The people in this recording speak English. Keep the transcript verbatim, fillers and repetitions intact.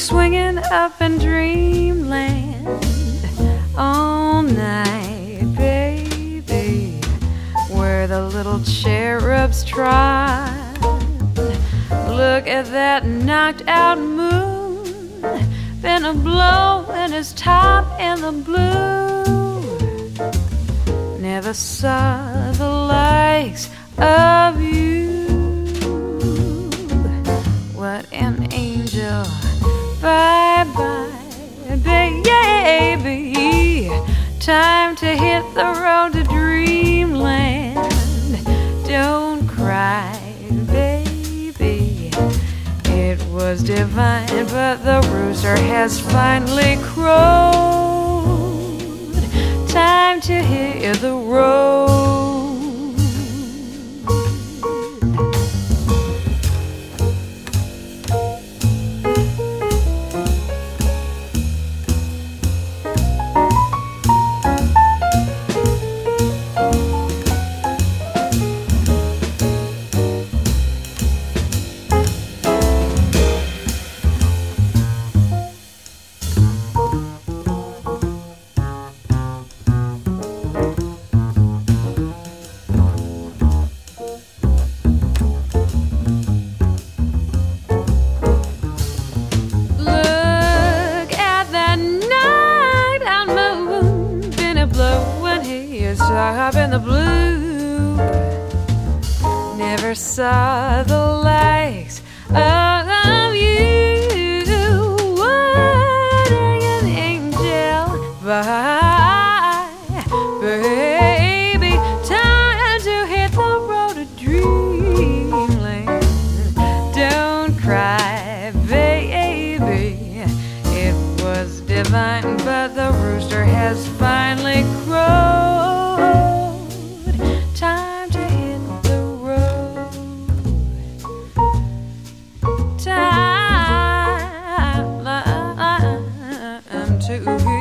swinging up in dreamland all night, baby, where the little cherubs trot. Look at that knocked out moon, been a blow in his top in the blue. Never saw the likes of you. What an angel. Bye bye, baby. Time to hit the road to dreamland. Don't cry, baby. It was divine, but the rooster has finally crowed. Time to hit the road. Up in the blue, never saw the likes of you. What an angel, bye, baby. Time to hit the road to dreamland. Don't cry, baby. It was divine, but the rooster has finally crowed. Time to hit the road. Time to